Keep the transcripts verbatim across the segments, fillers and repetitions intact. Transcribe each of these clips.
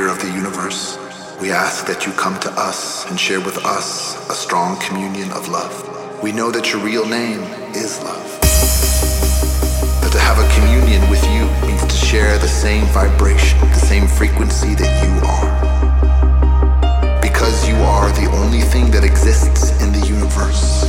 creator of the universe, we ask that you come to us and share with us a strong communion of love. We know that your real name is love. That to have a communion with you means to share the same vibration, the same frequency that you are. Because you are the only thing that exists in the universe.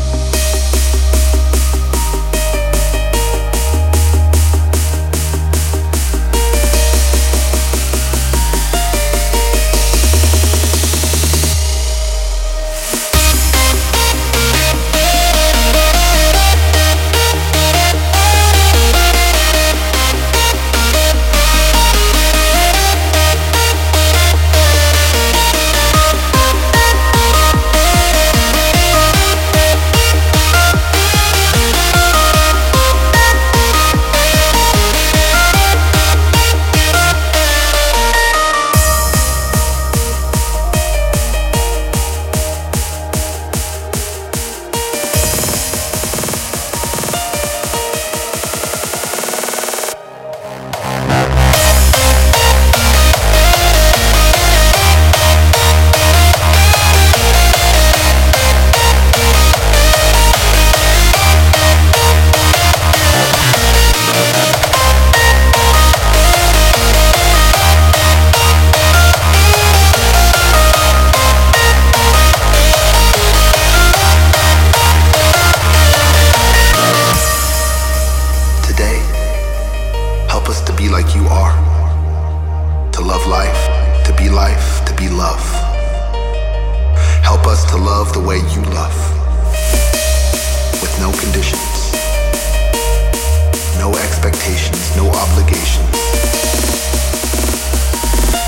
Like you are, to love life, to be life, to be love. Help us to love the way you love, with no conditions, no expectations, no obligations.